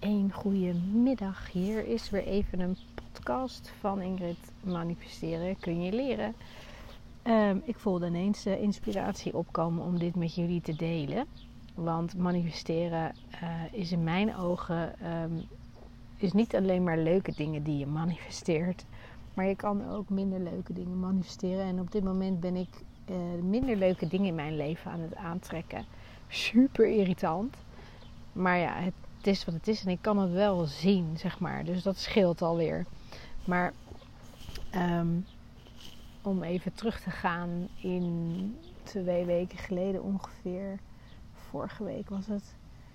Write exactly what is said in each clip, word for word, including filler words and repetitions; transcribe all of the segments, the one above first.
Een goede middag. Hier is weer even een podcast van Ingrid Manifesteren. Kun je leren? Um, ik voelde ineens de inspiratie opkomen om dit met jullie te delen. Want manifesteren uh, is in mijn ogen um, is niet alleen maar leuke dingen die je manifesteert. Maar je kan ook minder leuke dingen manifesteren. En op dit moment ben ik uh, minder leuke dingen in mijn leven aan het aantrekken. Super irritant. Maar ja, het Het is wat het is en ik kan het wel zien, zeg maar. Dus dat scheelt alweer. Maar um, om even terug te gaan in twee weken geleden ongeveer. Vorige week was het.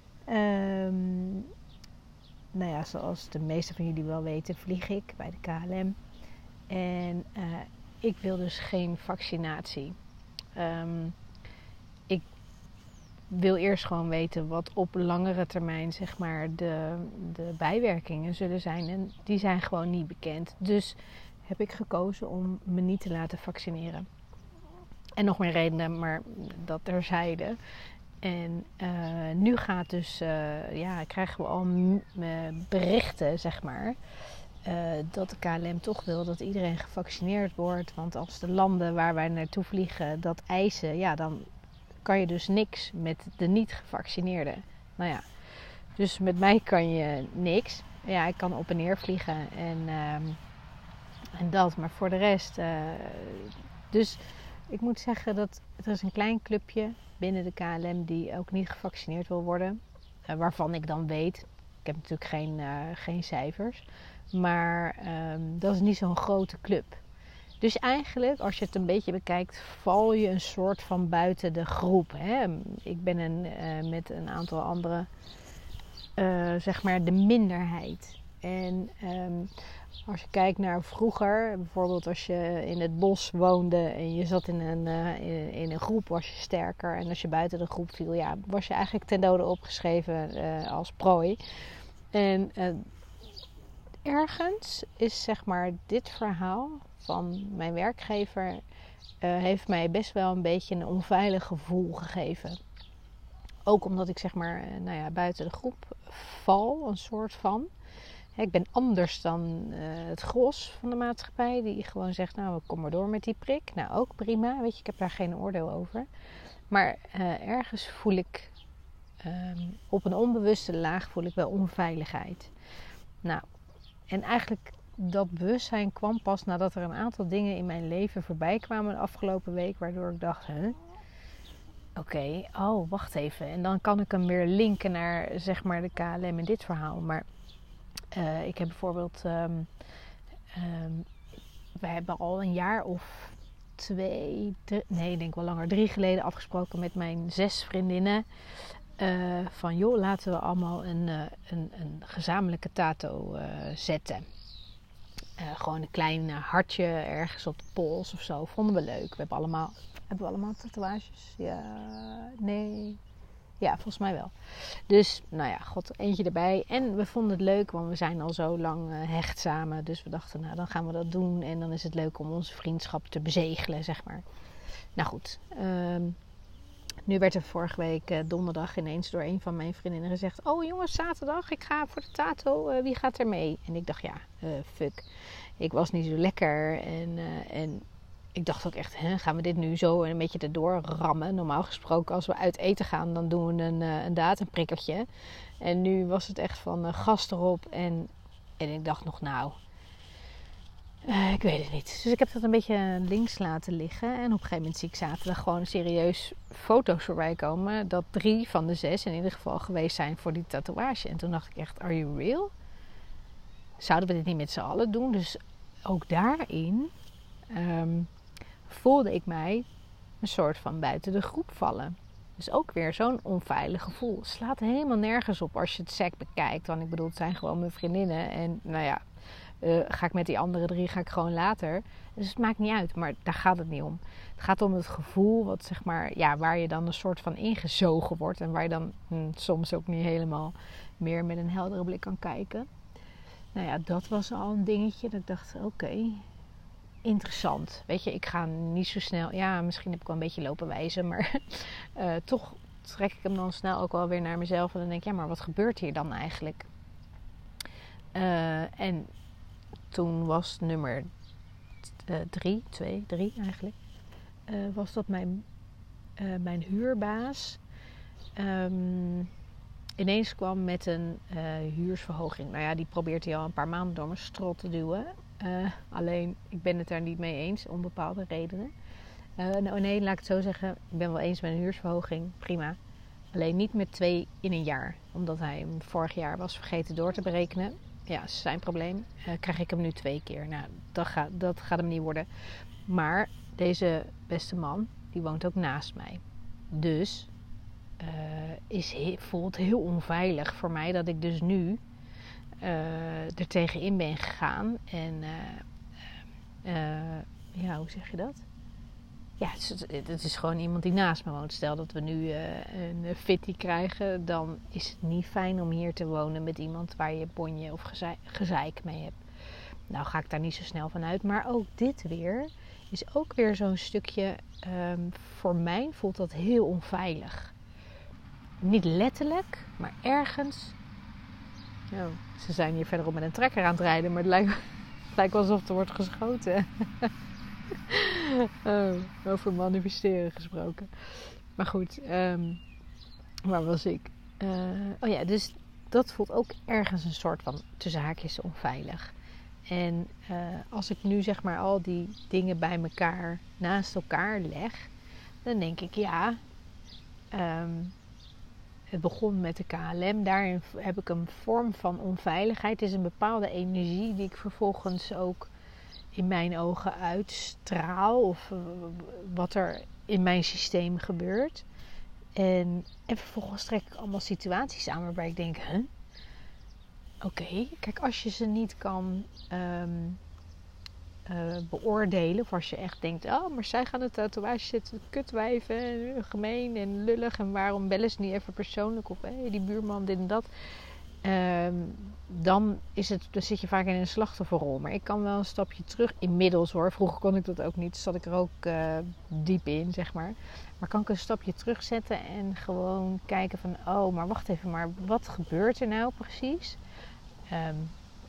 Um, nou ja, zoals de meeste van jullie wel weten, vlieg ik bij de K L M. En uh, ik wil dus geen vaccinatie. Um, ik wil eerst gewoon weten wat op langere termijn zeg maar de, de bijwerkingen zullen zijn. En die zijn gewoon niet bekend. Dus heb ik gekozen om me niet te laten vaccineren. En nog meer redenen, maar dat terzijde. En uh, nu gaat dus, uh, ja, krijgen we al m- berichten zeg maar. Uh, dat de K L M toch wil dat iedereen gevaccineerd wordt. Want als de landen waar wij naartoe vliegen dat eisen, ja dan kan je dus niks met de niet gevaccineerden. Nou ja, dus met mij kan je niks. Ja, ik kan op en neer vliegen en, uh, en dat. Maar voor de rest... Uh, dus ik moet zeggen dat er is een klein clubje binnen de K L M die ook niet gevaccineerd wil worden. Uh, waarvan ik dan weet. Ik heb natuurlijk geen, uh, geen cijfers. Maar um, dat is niet zo'n grote club. Dus eigenlijk, als je het een beetje bekijkt, val je een soort van buiten de groep. Hè? Ik ben een, uh, met een aantal anderen, uh, zeg maar, de minderheid. En um, als je kijkt naar vroeger, bijvoorbeeld als je in het bos woonde en je zat in een, uh, in, in een groep, was je sterker. En als je buiten de groep viel, ja, was je eigenlijk ten dode opgeschreven uh, als prooi. En uh, ergens is, zeg maar, dit verhaal van mijn werkgever uh, heeft mij best wel een beetje een onveilig gevoel gegeven. Ook omdat ik zeg maar uh, nou ja, buiten de groep val, een soort van. Ja, ik ben anders dan uh, het gros van de maatschappij die gewoon zegt, nou kom maar door met die prik. Nou ook prima, weet je, ik heb daar geen oordeel over. Maar uh, ergens voel ik uh, op een onbewuste laag voel ik wel onveiligheid. Nou, en eigenlijk dat bewustzijn kwam pas nadat er een aantal dingen in mijn leven voorbij kwamen de afgelopen week. Waardoor ik dacht, huh? Oké, okay, oh wacht even. En dan kan ik hem weer linken naar zeg maar de K L M in dit verhaal. Maar uh, ik heb bijvoorbeeld, um, um, we hebben al een jaar of twee, drie, nee ik denk wel langer, drie geleden afgesproken met mijn zes vriendinnen. Uh, van joh, laten we allemaal een, uh, een, een gezamenlijke tattoo uh, zetten. Uh, gewoon een klein uh, hartje ergens op de pols of zo. Vonden we leuk. We hebben allemaal, hebben we allemaal tatoeages? Ja, nee. Ja, volgens mij wel. Dus, nou ja, god, eentje erbij. En we vonden het leuk, want we zijn al zo lang uh, hecht samen. Dus we dachten, nou, dan gaan we dat doen. En dan is het leuk om onze vriendschap te bezegelen, zeg maar. Nou goed, um, nu werd er vorige week uh, donderdag ineens door een van mijn vriendinnen gezegd, oh jongens, zaterdag, ik ga voor de tato, uh, wie gaat er mee? En ik dacht, ja, uh, fuck. Ik was niet zo lekker en, uh, en ik dacht ook echt, hè, gaan we dit nu zo een beetje erdoor rammen? Normaal gesproken, als we uit eten gaan, dan doen we een, uh, een datumprikkertje. En nu was het echt van uh, gas erop en, en ik dacht nog, nou... Uh, ik weet het niet. Dus ik heb dat een beetje links laten liggen. En op een gegeven moment zie ik zaterdag gewoon serieus foto's voorbij komen. Dat drie van de zes in ieder geval geweest zijn voor die tatoeage. En toen dacht ik echt, are you real? Zouden we dit niet met z'n allen doen? Dus ook daarin um, voelde ik mij een soort van buiten de groep vallen. Dus ook weer zo'n onveilig gevoel. Het slaat helemaal nergens op als je het sec bekijkt. Want ik bedoel, het zijn gewoon mijn vriendinnen. En nou ja... Uh, ga ik met die andere drie, ga ik gewoon later. Dus het maakt niet uit, maar daar gaat het niet om. Het gaat om het gevoel wat, zeg maar, ja, waar je dan een soort van ingezogen wordt. En waar je dan hm, soms ook niet helemaal meer met een heldere blik kan kijken. Nou ja, dat was al een dingetje. Dat ik dacht, oké, okay, interessant. Weet je, ik ga niet zo snel... Ja, misschien heb ik wel een beetje lopen wijzen. Maar uh, toch trek ik hem dan snel ook wel weer naar mezelf. En dan denk ik, ja, maar wat gebeurt hier dan eigenlijk? Uh, en toen was nummer uh, drie, twee, drie eigenlijk, uh, was dat mijn, uh, mijn huurbaas um, ineens kwam met een uh, huursverhoging. Nou ja, die probeert hij al een paar maanden door mijn strot te duwen. Uh, alleen, ik ben het daar niet mee eens, om bepaalde redenen. Uh, nou nee, laat ik het zo zeggen. Ik ben wel eens met een huursverhoging, prima. Alleen niet met twee in een jaar. Omdat hij hem vorig jaar was vergeten door te berekenen. Ja, is zijn probleem. Uh, krijg ik hem nu twee keer. Nou, dat gaat, dat gaat hem niet worden. Maar deze beste man, die woont ook naast mij. Dus uh, is he- voelt heel onveilig voor mij dat ik dus nu uh, er tegenin ben gegaan. En uh, uh, ja, hoe zeg je dat? Ja, het is, het is gewoon iemand die naast me woont. Stel dat we nu uh, een fitty krijgen, dan is het niet fijn om hier te wonen met iemand waar je bonje of gezeik, gezeik mee hebt. Nou ga ik daar niet zo snel van uit. Maar ook dit weer is ook weer zo'n stukje, um, voor mij voelt dat heel onveilig. Niet letterlijk, maar ergens. Oh, ze zijn hier verderop met een trekker aan het rijden, maar het lijkt, het lijkt alsof er wordt geschoten. Oh, over manifesteren gesproken. Maar goed, um, waar was ik? Uh, oh ja, dus dat voelt ook ergens een soort van tussen haakjes onveilig. En uh, als ik nu zeg maar al die dingen bij elkaar naast elkaar leg, dan denk ik ja, um, het begon met de K L M. Daarin heb ik een vorm van onveiligheid. Het is een bepaalde energie die ik vervolgens ook in mijn ogen uitstraal of uh, wat er in mijn systeem gebeurt. En, en vervolgens trek ik allemaal situaties aan waarbij ik denk, huh? Oké, okay. Kijk, als je ze niet kan um, uh, beoordelen, of als je echt denkt, oh, maar zij gaan de tatoeage zitten kutwijven en gemeen en lullig en waarom bellen ze niet even persoonlijk of hey, die buurman dit en dat. Um, dan, is het, dan zit je vaak in een slachtofferrol. Maar ik kan wel een stapje terug. Inmiddels hoor. Vroeger kon ik dat ook niet. Zat ik er ook uh, diep in, zeg maar. Maar kan ik een stapje terugzetten en gewoon kijken van... Oh, maar wacht even. Maar wat gebeurt er nou precies? Um,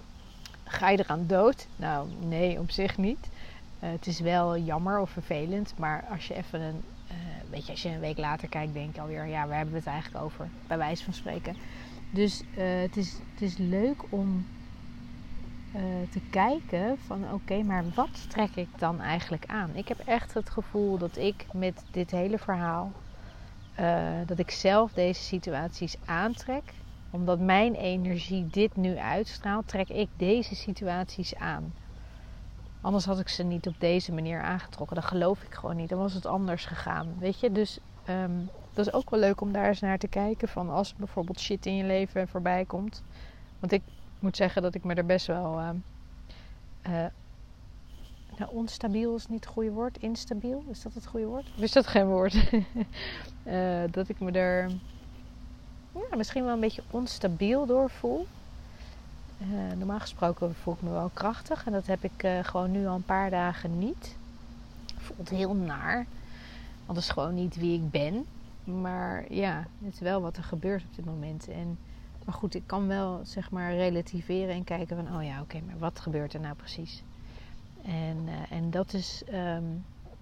ga je eraan dood? Nou, nee, op zich niet. Uh, het is wel jammer of vervelend. Maar als je even een... Uh, weet je, als je een week later kijkt, denk je alweer... Ja, waar hebben we het eigenlijk over? Bij wijze van spreken... Dus uh, het, is, het is leuk om uh, te kijken van oké, okay, maar wat trek ik dan eigenlijk aan? Ik heb echt het gevoel dat ik met dit hele verhaal, uh, dat ik zelf deze situaties aantrek. Omdat mijn energie dit nu uitstraalt, trek ik deze situaties aan. Anders had ik ze niet op deze manier aangetrokken. Dat geloof ik gewoon niet. Dan was het anders gegaan. Weet je, dus... Um, dat is ook wel leuk om daar eens naar te kijken. Van als er bijvoorbeeld shit in je leven voorbij komt. Want ik moet zeggen dat ik me er best wel... Uh, uh, nou, onstabiel is niet het goede woord. Instabiel, is dat het goede woord? Of is dat geen woord? uh, dat ik me er ja, misschien wel een beetje onstabiel door voel. Uh, normaal gesproken voel ik me wel krachtig. En dat heb ik uh, gewoon nu al een paar dagen niet. Voelt heel naar. Want dat is gewoon niet wie ik ben. Maar ja, het is wel wat er gebeurt op dit moment. En, maar goed, ik kan wel zeg maar relativeren en kijken van... Oh ja, oké, okay, maar wat gebeurt er nou precies? En, uh, en dat is... Um,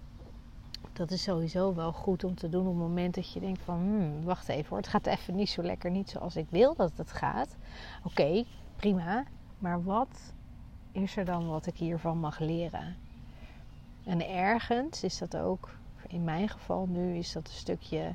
dat is sowieso wel goed om te doen op het moment dat je denkt van... Hmm, wacht even hoor, het gaat even niet zo lekker, niet zoals ik wil dat het gaat. Oké, okay, prima. Maar wat is er dan wat ik hiervan mag leren? En ergens is dat ook... In mijn geval nu is dat een stukje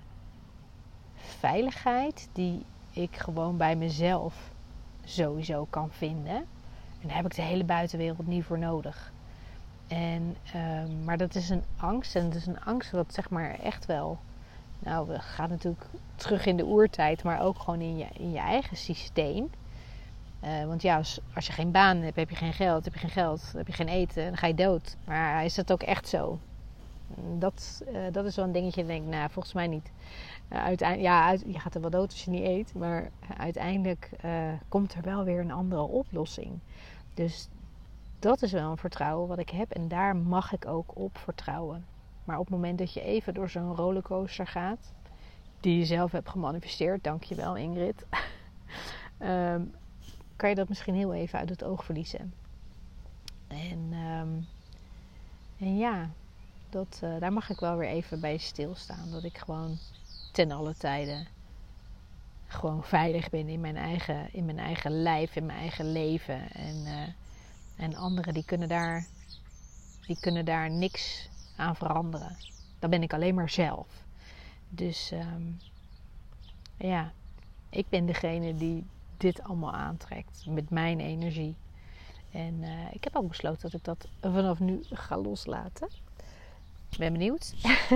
veiligheid die ik gewoon bij mezelf sowieso kan vinden. En daar heb ik de hele buitenwereld niet voor nodig. En, um, maar dat is een angst. En dat is een angst wat zeg maar echt wel... Nou, we gaan natuurlijk terug in de oertijd, maar ook gewoon in je, in je eigen systeem. Uh, want ja, als, als je geen baan hebt, heb je geen geld. Heb je geen geld, heb je geen eten, dan ga je dood. Maar is dat ook echt zo? Dat, uh, dat is wel een dingetje. Dat ik denk, nou, volgens mij niet. Uh, uiteindelijk, ja, uit, je gaat er wel dood als je niet eet. Maar uh, uiteindelijk uh, komt er wel weer een andere oplossing. Dus dat is wel een vertrouwen wat ik heb. En daar mag ik ook op vertrouwen. Maar op het moment dat je even door zo'n rollercoaster gaat... die je zelf hebt gemanifesteerd. Dankjewel, Ingrid. um, kan je dat misschien heel even uit het oog verliezen. En, um, en ja, dat, uh, daar mag ik wel weer even bij stilstaan. Dat ik gewoon ten alle tijde gewoon veilig ben in mijn eigen, in mijn eigen lijf, in mijn eigen leven. En, uh, en anderen die kunnen, daar, die kunnen daar niks aan veranderen. Dan ben ik alleen maar zelf. Dus um, ja, ik ben degene die dit allemaal aantrekt. Met mijn energie. En uh, ik heb ook besloten dat ik dat vanaf nu ga loslaten. Ben benieuwd.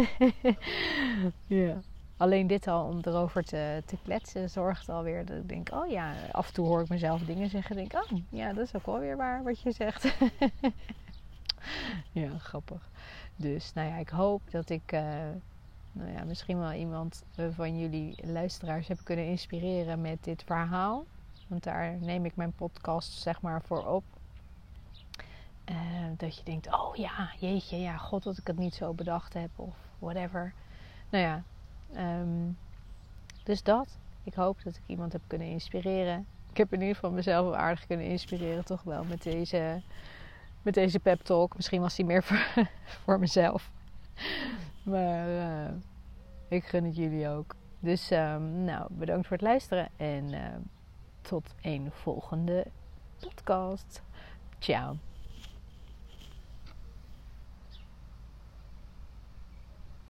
Ja. Alleen dit al om erover te, te kletsen zorgt alweer dat ik denk, oh ja, af en toe hoor ik mezelf dingen zeggen. En denk, oh ja, dat is ook wel weer waar wat je zegt. Ja, grappig. Dus nou ja, ik hoop dat ik uh, nou ja, misschien wel iemand van jullie luisteraars heb kunnen inspireren met dit verhaal. Want daar neem ik mijn podcast zeg maar voor op. Uh, dat je denkt, oh ja, jeetje, ja, god dat ik het niet zo bedacht heb of whatever. Nou ja, um, dus dat. Ik hoop dat ik iemand heb kunnen inspireren. Ik heb in ieder geval mezelf wel aardig kunnen inspireren, toch wel, met deze, met deze pep talk. Misschien was die meer voor, voor mezelf. Maar uh, ik gun het jullie ook. Dus um, nou, bedankt voor het luisteren en uh, tot een volgende podcast. Ciao.